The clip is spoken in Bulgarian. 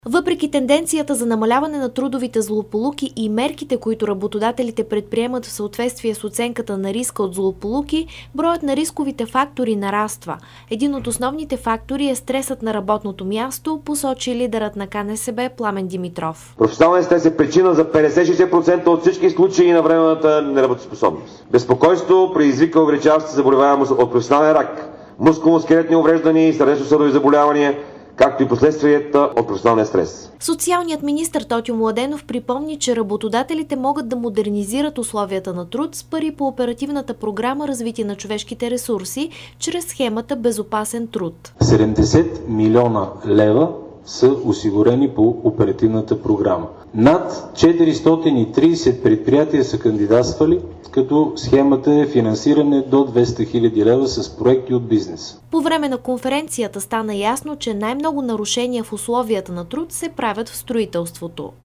Въпреки тенденцията за намаляване на трудовите злополуки и мерките, които работодателите предприемат в съответствие с оценката на риска от злополуки, броят на рисковите фактори нараства. Един от основните фактори е стресът на работното място, посочи лидерът на КНСБ Пламен Димитров. Професионалният стрес е причина за 50-60% от всички случаи на временната неработоспособност. Безпокойство предизвика увеличаваща се заболеваемост от професионален рак, мускулно-скелетни увреждания и сърдечно-съдови заболявания, както и последствията от професионалния стрес. Социалният министър Тотю Младенов припомни, че работодателите могат да модернизират условията на труд с пари по оперативната програма Развитие на човешките ресурси чрез схемата Безопасен труд. 70 милиона лева са осигурени по оперативната програма. Над 430 предприятия са кандидатствали, като схемата е финансиране до 200 хиляди лева с проекти от бизнеса. По време на конференцията стана ясно, че най-много нарушения в условията на труд се правят в строителството.